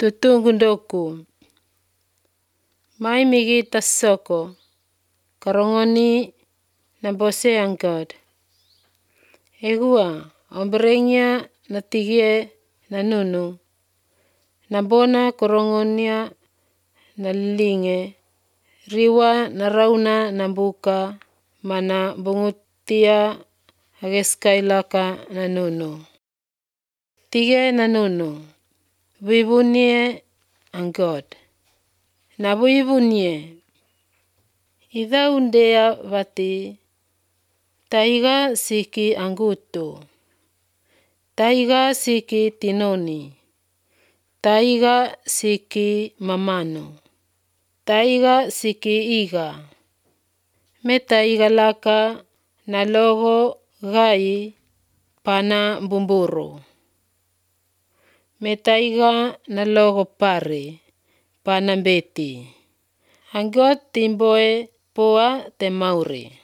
tutungundoku. Mai migi tasoko, karongoni nabose ang God. Egua, ombrengnya natigie nanunu, nabona korongonia nalinge, riwa narauna nambuka, mana bungutia hageskailaka nanunu. Tige nanunu, wibunie ang God. Nabuibunie, idhaundea vati, taiga siki anggutu, taiga siki tinoni, taiga siki mamanu, taiga siki iga, me taiga laka nalogo gai pana bumburu, me taiga nalogo pare pana beti. Ang God timboe poa te maure.